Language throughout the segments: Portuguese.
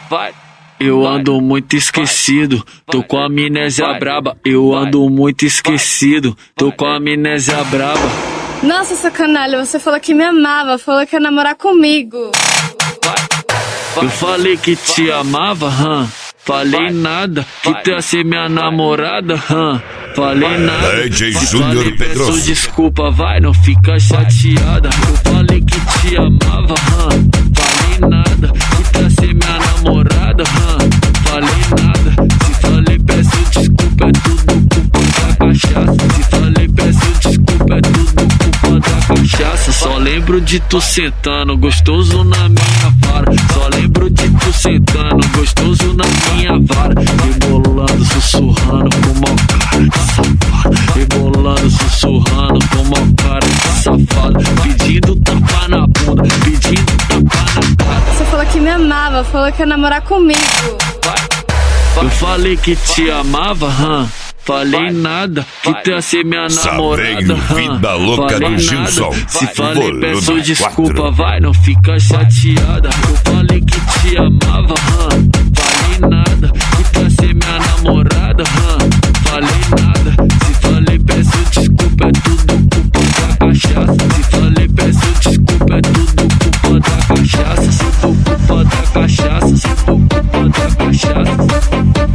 vai. Eu ando muito esquecido, tô com a amnésia braba. Eu ando muito esquecido, tô com a amnésia braba. Nossa, seu canalha, você falou que me amava, falou que ia namorar comigo. Eu falei que te amava, falei nada, que tu ia ser minha namorada, falei nada. DJ Júnior Pedroso. Peço desculpa, vai, não fica chateada. Eu falei que te amava, falei nada, que tu ia ser minha namorada, falei nada. Se falei, peço desculpa, é tudo culpa da cachaça. Se falei, peço desculpa, é tudo culpa da cachaça. Só lembro de tu sentando, gostoso na minha vara. Só lembro de tu sentando, gostoso na minha vara. Rebolando, sussurrando com mó cara de safado. Rebolando, sussurrando com mó cara de safado. Pedindo tapa na bunda, pedindo tapa na cara. Você falou que me amava, falou que ia namorar comigo. Eu falei que te amava, falei nada, que tu ia ser minha namorada, Vida Louca falei do nada. Gilson. Se falei, Volume peço desculpa, 4. vai, não fica chateada. Eu falei que te amava, falei nada, que tu ia ser minha namorada, falei nada. Se falei, peço desculpa, é tudo culpa da cachaça. Se falei, peço desculpa, é tudo culpa da cachaça. Se for culpa da cachaça, se for culpa da cachaça.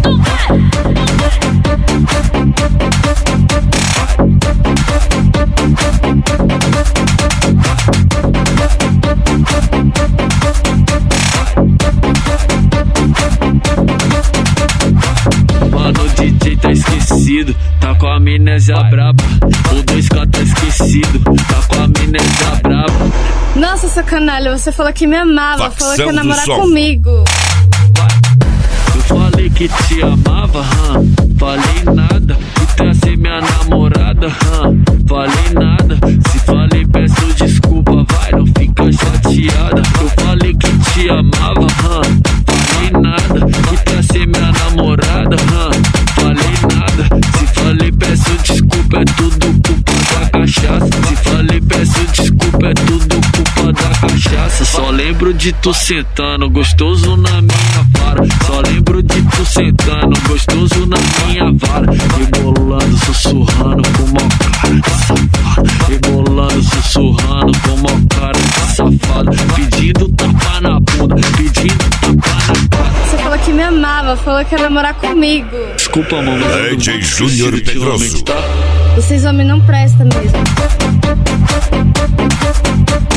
Mano, o DJ tá esquecido, tá com a amnésia braba. O 2K tá esquecido, tá com a amnésia braba. Nossa, seu canalha, você falou que me amava, falou que ia Facção do namorar som. comigo. Eu falei que te amava, falei nada, que tu ia ser minha namorada, falei nada. Se falei, peço desculpa, vai, não fica chateada. Eu falei que te amava, falei nada, que tu ia ser minha namorada, falei nada. Se falei, peço desculpa, é tudo culpa da cachaça. Se falei, peço desculpa, é tudo culpa da cachaça. Só lembro de tu sentando, gostoso na minha vara. Só lembro de tu sentando, gostoso na minha vara. Rebolando, sussurrando com mó cara de safado. Rebolando, sussurrando com mó cara de safado. Pedindo tapa na bunda, pedindo tapa na cara. Você falou que me amava, falou que ia namorar comigo. Desculpa, mano. DJ Júnior Pedroso. Vocês homens não prestam mesmo.